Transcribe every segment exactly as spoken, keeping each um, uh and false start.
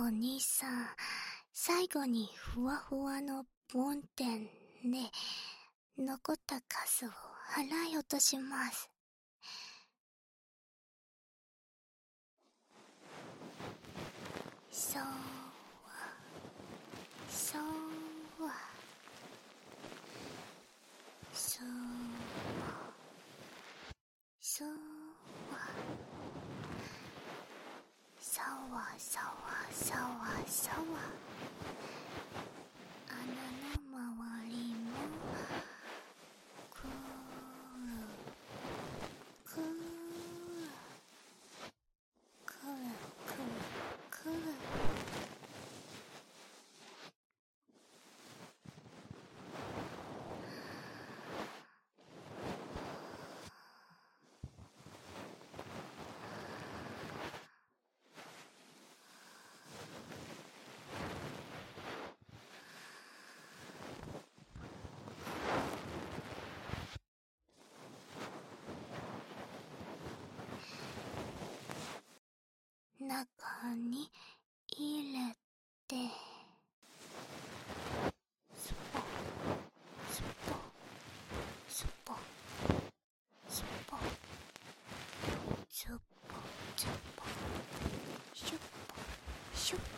お兄さん、最後にふわふわの梵天で残った数を払い落とします。そうは、そうは、そうは、そうは、さわさわさわさわ、穴の周りもくるくるくるくるくる。中に入れて、スポスポスポスポスポスポシュッポシュッポ。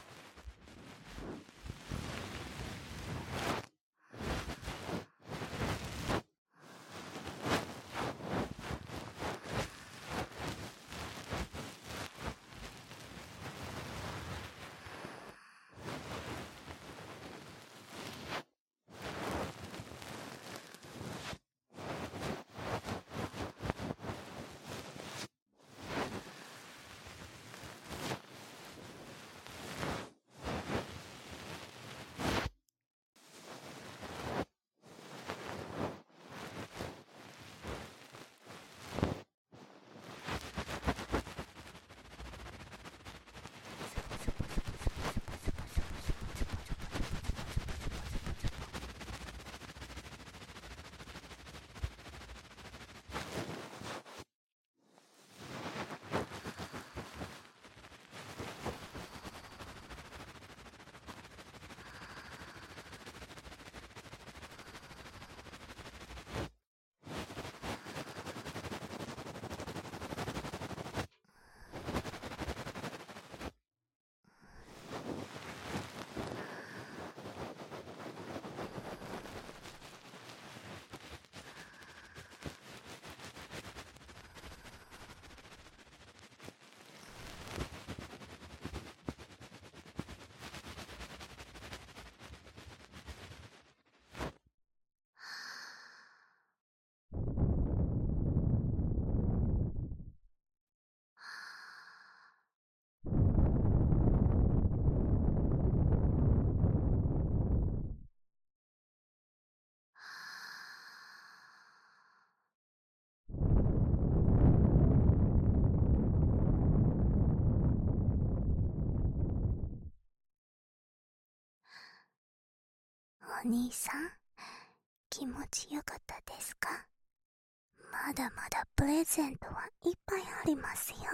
お兄さん、気持ちよかったですか？まだまだプレゼントはいっぱいありますよ。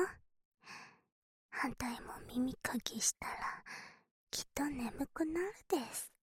反対も耳かきしたらきっと眠くなるです。